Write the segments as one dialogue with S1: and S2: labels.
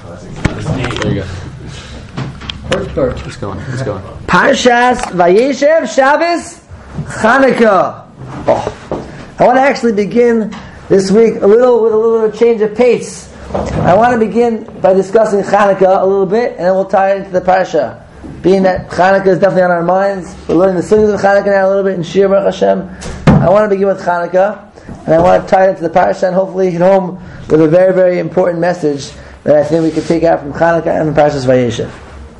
S1: There you go. It's going.
S2: Parshas Vayeshev Shabbos Chanukah. I want to actually begin this week with a little change of pace. I want to begin by discussing Chanukah a little bit, and then we'll tie it into the parsha. Being that Chanukah is definitely on our minds, we're learning the singles of Chanukah now a little bit in Shir Baruch Hashem. I want to begin with Chanukah, and I want to tie it into the parsha, and hopefully get home with a very, very important message that I think we can take out from Chanukah and from Parshas Vayeshev.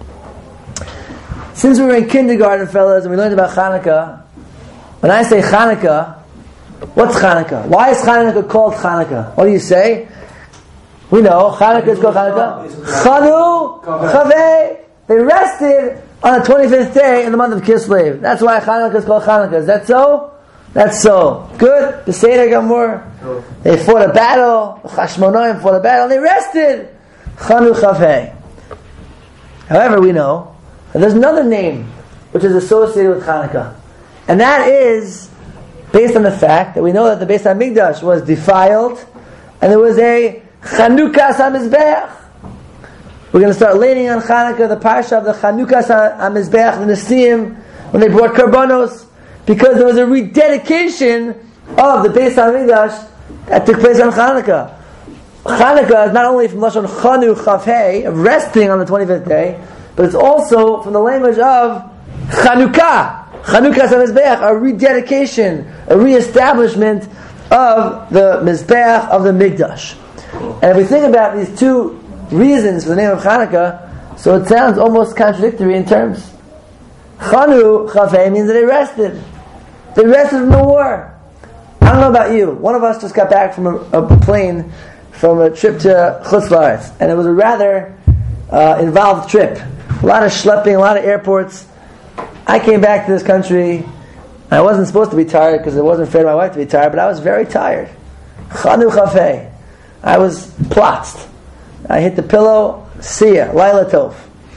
S2: Since we were in kindergarten, fellas, and we learned about Chanukah, when I say Chanukah, what's Chanukah? Why is Chanukah called Chanukah? What do you say? We know Chanukah is called Chanukah. Chanu Chavei. They rested on the 25th day in the month of Kislev. That's why Chanukah is called Chanukah. Is that so? That's so. Good. Beseder Gamur. They fought a battle. The Chashmonaim fought a battle. And they rested. Chanu Chavei. However, we know that there's another name which is associated with Chanukah. And that is based on the fact that we know that the Beis HaMikdash was defiled and there was a Chanukas HaMizbeach. We're going to start laying on Chanukah, the parsha of the Chanukas HaMizbeach, the Nesiim, when they brought Karbanos, because there was a rededication of the Beis HaMikdash that took place on Chanukah. Chanukah is not only from Lashon Chanu Chavhei, of resting on the 25th day, but it's also from the language of Chanukah. Chanukas HaMizbeach, a rededication, a re-establishment of the Mizbeach of the Mikdash. And if we think about these two reasons for the name of Chanukah, so it sounds almost contradictory in terms. Chanu Chavei means that they rested. They rested from the war. I don't know about you. One of us just got back from a plane from a trip to Chutz La'aretz, and it was a rather involved trip. A lot of schlepping, a lot of airports. I came back to this country. I wasn't supposed to be tired because it wasn't fair to my wife to be tired, but I was very tired. Chanu Chavei. I was plotzed. I hit the pillow. See ya. Laila Tov.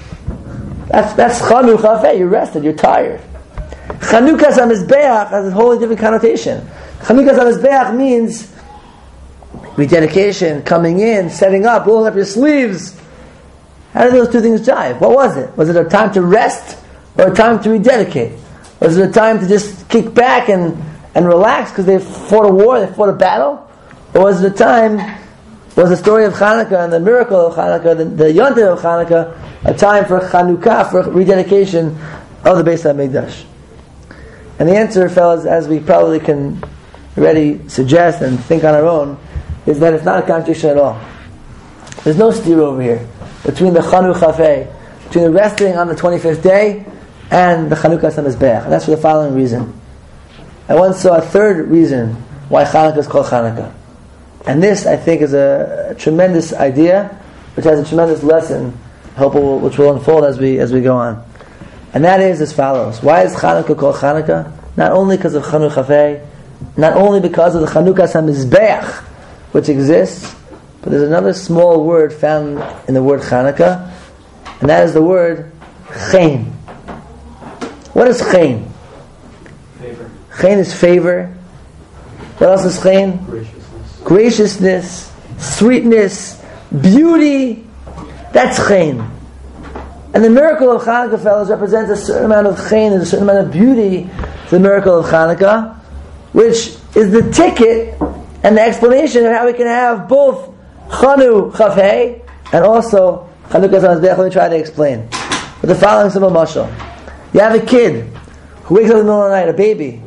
S2: That's Chanu Chavei. You're rested. You're tired. Chanukas HaMizbeach has a wholly different connotation. Chanukas HaMizbeach means rededication, coming in, setting up, rolling up your sleeves. How did those two things jive? What was it? Was it a time to rest or a time to rededicate? Was it a time to just kick back and relax because they fought a war, they fought a battle? Or was it a time, was the story of Chanukah and the miracle of Chanukah, the Yontif of Chanukah, a time for Chanukah, for rededication of the Beis HaMikdash? And the answer, fellas, as we probably can already suggest and think on our own, is that it's not a contradiction at all. There's no steer over here between the Chanu Chavei, between the resting on the 25th day and the Chanukas HaMizbeach. And that's for the following reason. I once saw a third reason why Chanukah is called Chanukah. And this, I think, is a tremendous idea, which has a tremendous lesson, which will unfold as we go on. And that is as follows. Why is Chanukah called Chanukah? Not only because of Chanu Chavei, not only because of the Chanukas HaMizbeach, which exists, but there's another small word found in the word Chanukah, and that is the word Chen. What is Chen?
S3: Favor.
S2: Chen is favor. What else is Chen?
S3: Graciousness.
S2: Sweetness, beauty. That's Chen. And the miracle of Chanukah, fellas, represents a certain amount of Chen and a certain amount of beauty to the miracle of Chanukah, which is the ticket and the explanation of how we can have both Chanu Chavei and also Chanukas HaMizbeach. Let me try to explain. With the following simple mashal. You have a kid who wakes up in the middle of the night, a baby,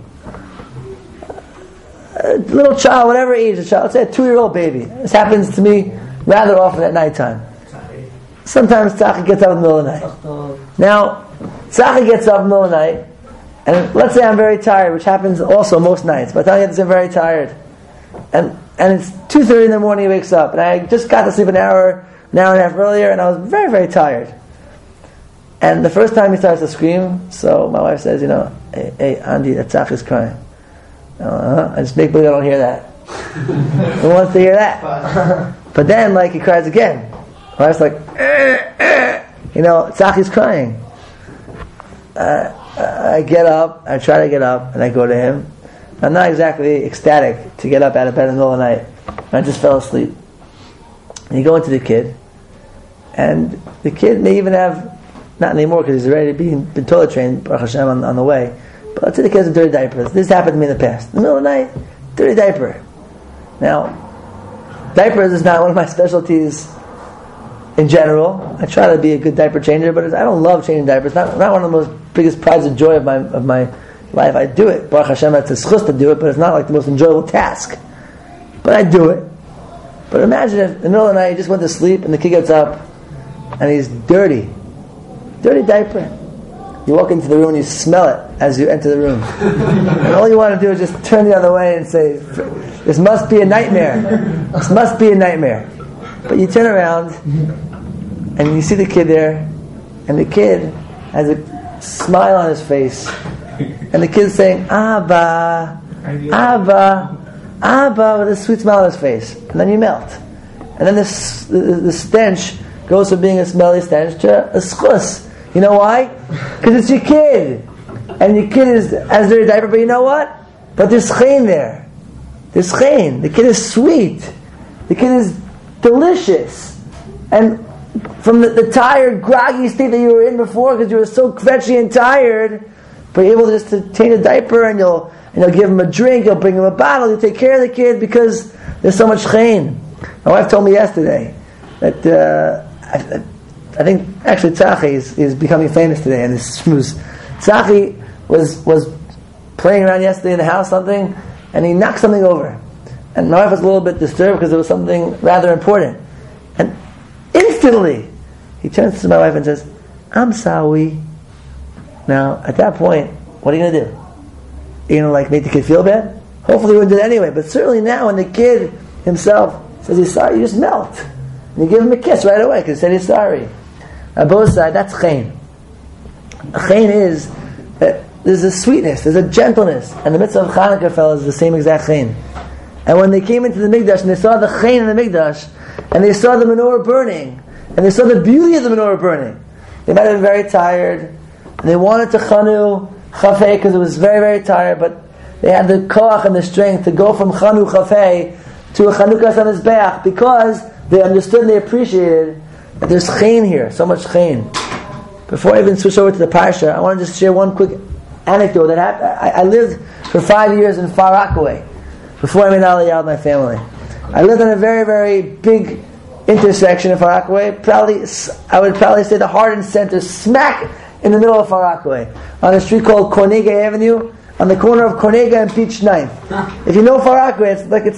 S2: a little child, whatever age the child, let's say a 2-year-old baby. This happens to me rather often at nighttime. Sometimes Tzachi gets up in the middle of the night. Now, Tzachi gets up in the middle of the night, and let's say I'm very tired, which happens also most nights. By the time I get to I'm very tired. And it's 2:30 in the morning, he wakes up, and I just got to sleep an hour and a half earlier, and I was very, very tired. And the first time he starts to scream, so my wife says, hey Andy, that Tzach is crying. I just make believe I don't hear that. Who wants to hear that? But then, he cries again. My wife's like, Tzach is crying. I get up, I try to get up, and I go to him. I'm not exactly ecstatic to get up out of bed in the middle of the night. I just fell asleep. And you go into the kid, And the kid may even have, not anymore because he's already been toilet trained, Baruch Hashem, on the way. But let's say the kid has a dirty diaper. This happened to me in the past. In the middle of the night, dirty diaper. Now, diapers is not one of my specialties in general. I try to be a good diaper changer, but I don't love changing diapers. Not one of the most biggest prides of joy of my life. I do it. Baruch Hashem, it's a schus to do it, but it's not like the most enjoyable task. But I do it. But imagine if in the middle of the night you just went to sleep and the kid gets up and he's dirty diaper. You walk into the room and you smell it as you enter the room. And all you want to do is just turn the other way and say, this must be a nightmare. This must be a nightmare. But you turn around and you see the kid there, and the kid has a smile on his face, and the kid's saying, Abba, Abba, Abba, with a sweet smile on his face. And then you melt. And then the stench goes from being a smelly stench to a schus. You know why? Because it's your kid. And your kid has a dirty diaper, but you know what? But there's chen there. There's chen. The kid is sweet. The kid is delicious. And from the tired, groggy state that you were in before, because you were so kvetchy and tired, but you're able just to change a diaper, and you'll give him a drink, you'll bring him a bottle, you'll take care of the kid because there's so much chen. My wife told me yesterday that I think actually Tzachi is becoming famous today in this schmooze. Tzachi was playing around yesterday in the house, something, and he knocked something over. And my wife was a little bit disturbed because it was something rather important. And instantly, he turns to my wife and says, I'm sorry. Now, at that point, what are you going to do? Are you going to make the kid feel bad? Hopefully you wouldn't do that anyway. But certainly now when the kid himself says he's sorry, you just melt. And you give him a kiss right away because he said he's sorry. On both sides, that's chen. Chen is that there's a sweetness, there's a gentleness. And the mitzvah of Chanukah, fellas, is the same exact chen. And when they came into the Mikdash and they saw the chen in the Mikdash, and they saw the menorah burning, and they saw the beauty of the menorah burning, they might have been very tired, and they wanted to chanu chafei because it was very, very tired, but they had the koach and the strength to go from chanu chafei to a chanukah samizbeach because they understood and they appreciated that there's chen here, so much chen. Before I even switch over to the parsha, I want to just share one quick anecdote that happened. I lived for 5 years in Far Rockaway before I made Aliyah with my family. I lived in a very, very big intersection in Far Rockaway. I would probably say the heart and center, smack in the middle of Far Rockaway, on a street called Cornega Avenue, on the corner of Cornega and Peach 9th. If you know Far Rockaway, it's like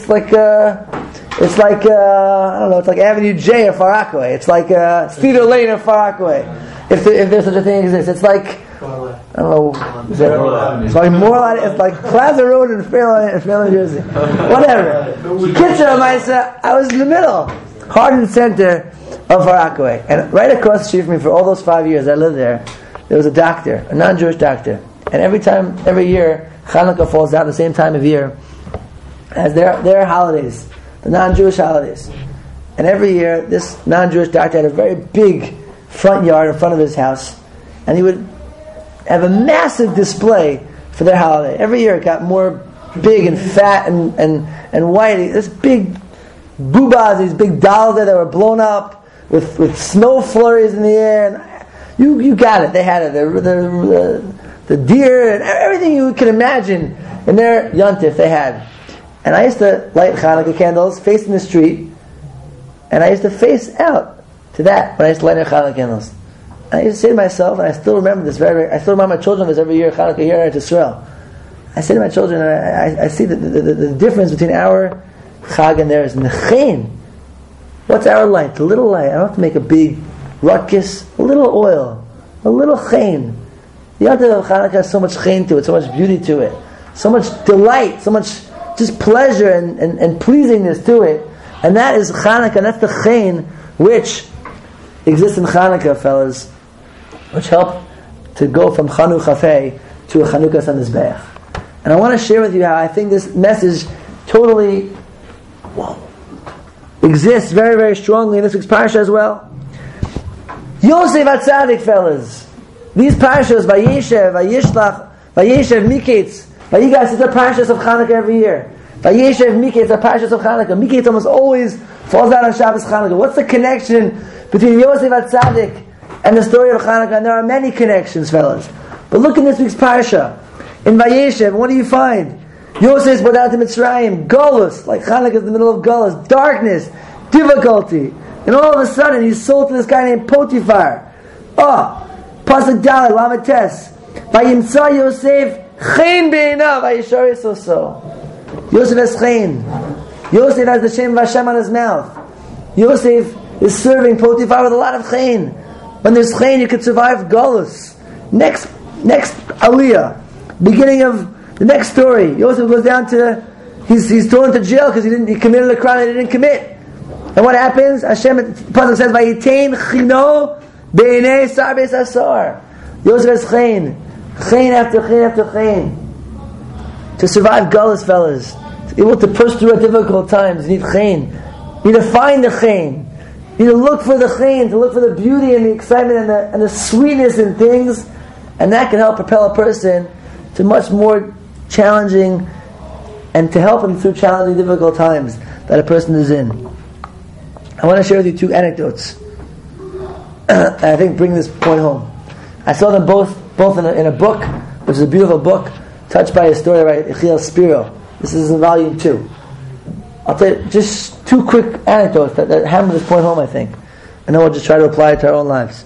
S2: Avenue J of Far Rockaway. It's like Cedar Lane of Far Rockaway. If there's such a thing exists, it's like I don't know. It's like Moreland. It's like Plaza Road in Fairlawn, New Jersey. Whatever. Kitzer Maisa. I was in the middle, heart and center of Far Rockaway, and right across the street from me for all those 5 years I lived there was a doctor, a non-Jewish doctor, and every year Chanukah falls out the same time of year as their holidays, the non-Jewish holidays, and every year this non-Jewish doctor had a very big front yard in front of his house, and he would have a massive display for their holiday. Every year it got more big and fat and white. This big boobas, these big dolls there that were blown up with snow flurries in the air. And you got it. They had it. The deer and everything you can imagine in their yontif they had. And I used to light Hanukkah candles facing the street, and I used to face out to that when I used to light Hanukkah candles. I used to say to myself, and I still remember this I still remind my children of this every year, Hanukkah here in Israel. I say to my children, and I see the difference between our Chag and theirs, and the chen. What's our light? The little light. I don't have to make a big ruckus. A little oil. A little chen. The Yontif of Hanukkah has so much chen to it, so much beauty to it, so much delight, so much just pleasure and pleasingness to it. And that is Hanukkah, and that's the chen which exists in Hanukkah, fellas, which help to go from Chanu Chafei to a Chanukah Samizbeach. And I want to share with you how I think this message totally exists very, very strongly in this week's parsha as well. Yosef HaTzadik, fellas. These parshas, Vayeshev, Vayishlach, Vayeshev, Miketz, Vayigas, is the parshas of Chanukah every year. Vayeshev, Miketz, the parshas of Chanukah. Miketz almost always falls out on Shabbos Chanukah. What's the connection between Yosef HaTzadik and the story of Chanukah, and there are many connections, fellas. But look in this week's parsha. In Vayeshev, what do you find? Yosef is brought out to Mitzrayim, Golus, like Chanukah is in the middle of Golus, darkness, difficulty. And all of a sudden, he's sold to this guy named Potiphar. Pasuk Dalet, Lamed Tes. Vayimtza Yosef, Chen be'einav, Vayishar Yisoso. Yosef has Chen. Yosef has the Shem of Hashem on his mouth. Yosef is serving Potiphar with a lot of Chen. When there's Chen, you can survive Golus. Next Aliyah, beginning of the next story. Yosef goes down to, he's thrown into jail because he committed a crime that he didn't commit. And what happens? Hashem, the Pasuk says, "Vayitain chino beinei sar beis asar." Yosef has chen after chen after chen. To survive Gullus, fellas, to be able to push through at difficult times, you need chen. You need to find the chen. You need to look for the chen, to look for the beauty and the excitement and the sweetness in things, and that can help propel a person to much more challenging, and to help him through challenging, difficult times that a person is in. I want to share with you two anecdotes that I think bring this point home. I saw them both in a book, which is a beautiful book, touched by a story by Yechiel Spiro. This is in volume 2. I'll tell you just two quick anecdotes that hammer this point home, I think. And then we'll just try to apply it to our own lives.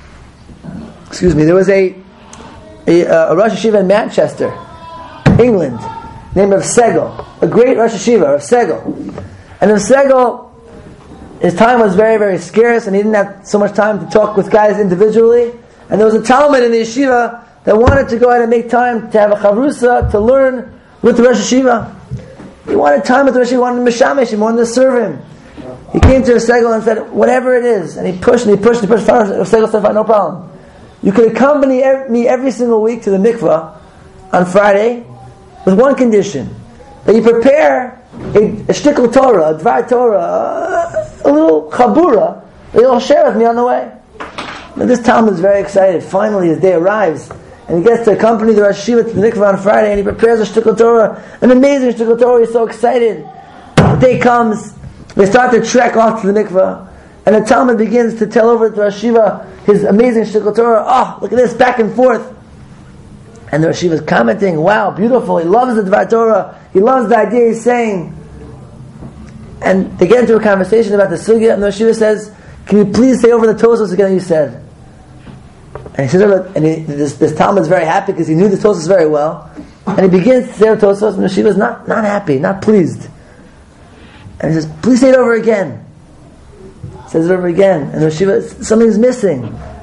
S2: Excuse me. There was a Rosh Hashiva in Manchester, England, named Rav Segel, a great Rosh Hashiva, Rav Segel. And Rav Segel, his time was very, very scarce, and he didn't have so much time to talk with guys individually. And there was a Talmud in the yeshiva that wanted to go ahead and make time to have a chavrusa, to learn with the Rosh Hashiva. He wanted time with the Rosh Hashiva, he wanted to mishamish him, wanted to serve him. He came to Rav Segel and said, whatever it is, and he pushed. Rav Segel said, fine, no problem. You can accompany me every single week to the mikvah on Friday with one condition, that you prepare a shtickle Torah, a dvar Torah, a little chabura that you'll share with me on the way. Now this Talmud is very excited. Finally his day arrives, and he gets to accompany the Rosh Hashiva to the mikvah on Friday, and he prepares a shtickle Torah, an amazing shtickle Torah. He's so excited. The day comes, they start to trek off to the mikvah, and the Talmud begins to tell over to the Rosh Hashiva his amazing shtickle Torah. Oh, look at this, back and forth. And the Rosh Hashiva is commenting, wow, beautiful. He loves the Dvar Torah. He loves the idea he's saying. And they get into a conversation about the sugya, and the Rosh Hashiva says, can you please say over the Tosfos again you said? And he says, this Talmud is very happy because he knew the Tosfos very well. And he begins to say over Tosfos, and the Rosh Hashiva is not happy, not pleased. And he says, please say it over again. He says it over again. And the Rosh Hashiva, something's missing.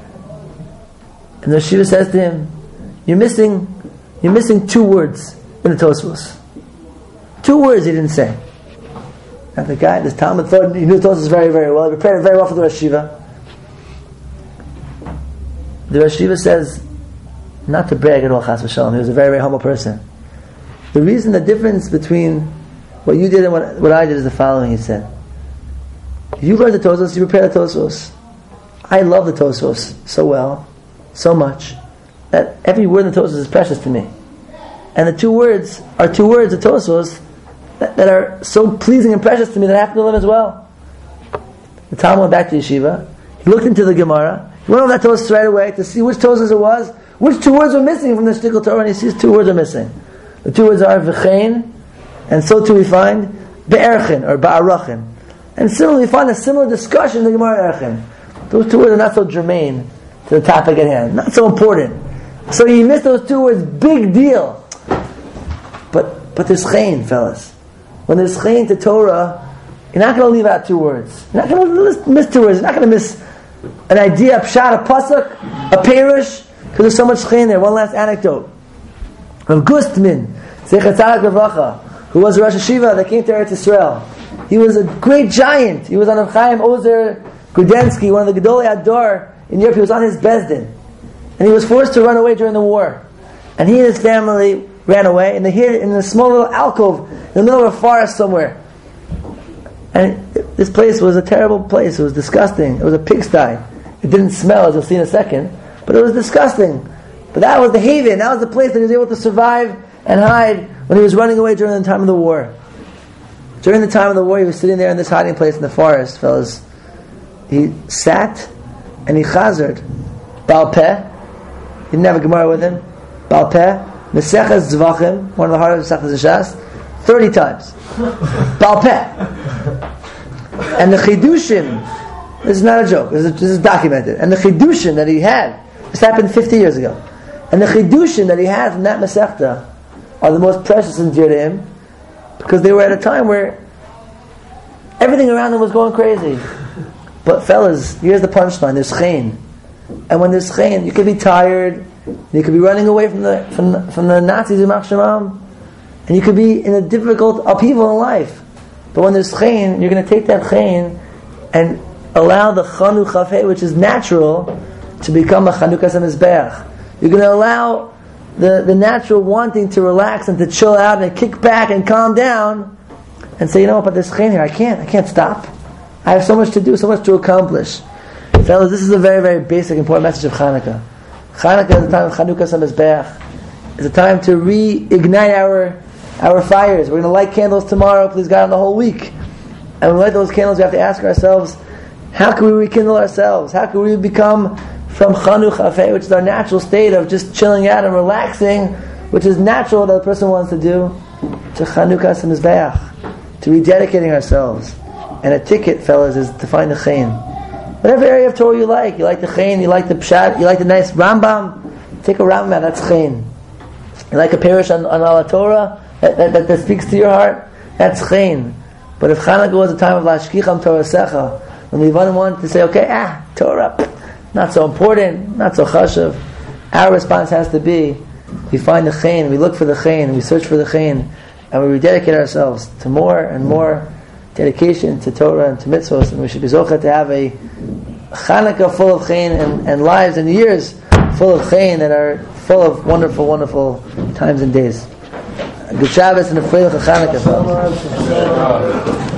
S2: And the Rosh Hashiva says to him, You're missing 2 words in the Tosfos. 2 words he didn't say. And the guy, this Talmud thought he knew the Tosfos very, very well. He prepared it very well for the Rosh Hashiva. The Rosh Hashiva says, not to brag at all, chas v'shalom, he was a very, very humble person. The reason, the difference between what you did and what I did is the following, he said. You learned the Tosfos, you prepared the Tosfos. I love the Tosfos so well, so much, that every word in the Tosfos is precious to me. And the 2 words are 2 words of Tosfos that are so pleasing and precious to me that I have to live as well. The Talmud went back to yeshiva. He looked into the Gemara. He went over that Tosfos right away to see which Tosfos it was, which 2 words were missing from the shtickle Torah, and he sees 2 words are missing. The 2 words are v'chein, and so too we find be'erchin, or ba'arachin. And similarly we find a similar discussion in the Gemara erchin. Those 2 words are not so germane to the topic at hand, not so important. So you miss those 2 words, big deal. But there's chen, fellas. When there's chen to Torah, you're not going to leave out 2 words. You're not going to miss 2 words. You're not going to miss an idea, a pshat, a pasuk, a perush, because there's so much chen there. One last anecdote. Rav Gustman, Zecher Tzaddik Levracha, who was a Rosh Hashiva that came to Eretz Yisrael. He was a great giant. He was on Chaim Ozer Grudensky, one of the Gedolei Ador in Europe. He was on his Bezdin. And he was forced to run away during the war. And he and his family ran away, and they hid in a small little alcove in the middle of a forest somewhere. And this place was a terrible place. It was disgusting. It was a pigsty. It didn't smell, as you'll see in a second, but it was disgusting. But that was the haven. That was the place that he was able to survive and hide when he was running away during the time of the war. During the time of the war, he was sitting there in this hiding place in the forest, fellas. he sat and he chazered Baal Peh. He didn't have a Gemara with him. Baal Peh, Meseches Zvachim, one of the hardest Meseches in Shas, 30 times. Baal Peh. And the Chidushim, this is not a joke, this is documented. And the Chidushim that he had, this happened 50 years ago. And the Chidushim that he had from that Masechta are the most precious and dear to him, because they were at a time where everything around him was going crazy. But fellas, here's the punchline, there's Chayin. And when there's Chayin, you could be tired, you could be running away from the Nazis in Machshamam, and you could be in a difficult upheaval in life. But when there's Chayin, you're going to take that Chayin and allow the Chanu Chafei, which is natural, to become a Chanukas HaMizbeach. You're going to allow the natural wanting to relax and to chill out and kick back and calm down and say, you know what, but there's Chayin here, I can't stop. I have so much to do, so much to accomplish. Fellas, this is a very, very basic, important message of Chanukah. Chanukah is a time of Chanukas HaMizbeach. It's a time to reignite our fires. We're going to light candles tomorrow, please God, on the whole week. And when we light those candles, we have to ask ourselves, how can we rekindle ourselves? How can we become from Chanu Chafei, which is our natural state of just chilling out and relaxing, which is natural that the person wants to do, to Chanukas HaMizbeach, to rededicating ourselves. And a ticket, fellas, is to find the Chayin. Whatever area of Torah you like the Chayin, you like the Pshat, you like the nice Rambam, take a Rambam, that's Chayin. You like a parish on Al Torah that speaks to your heart, that's Chayin. But if Chanukah was a time of Lashkicham Torah Secha, when the Yvanim wanted to say, okay, Torah, not so important, not so chashav, our response has to be, we find the Chayin, we look for the Chayin, we search for the Chayin, and we rededicate ourselves to more and more dedication to Torah and to mitzvahs, and we should be zocheh to have a Chanukah full of Chayin and lives and years full of Chayin that are full of wonderful, wonderful times and days. Good Shabbos and a Freilich Chanukah.